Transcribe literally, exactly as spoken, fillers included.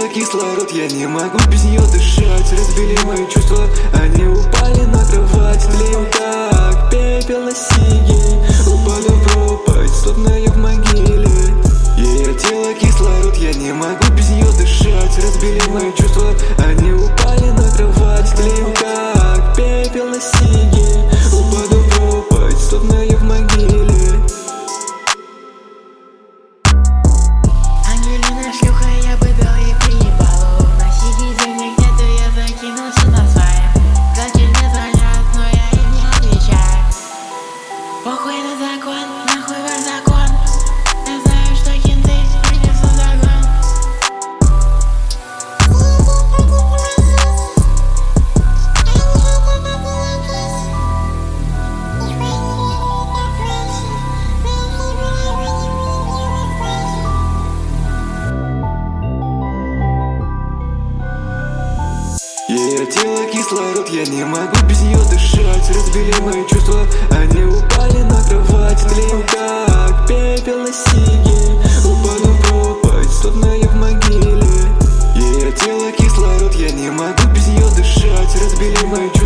кислород, я не могу без нее дышать. Разбили мои чувства, они упали на кровать. Тлею как пепел на сиге, упаду в пропасть, словно я в могиле. Ее тело кислород, я не могу без нее дышать. Разбили мои чувства, они упали на кровать. Тлею как пепел на сиге, упаду в пропасть, словно я в могиле. Ангелина шлюха, я бы дал ей приебалу. На сиги денег нету, я закинулся на своем. Кстати, не звонят, но я им не отвечаю. Похуй на закон, нахуй ваш закон. Я знаю, что кенты принесут загон. Ее тело кислород, я не могу без нее дышать. Разбили мои чувства, они упали на кровать. Тлею как пепел на сиге, упаду в пропасть, словно я в могиле. Ее тело кислород, я не могу без нее дышать. Разбили мои чувства.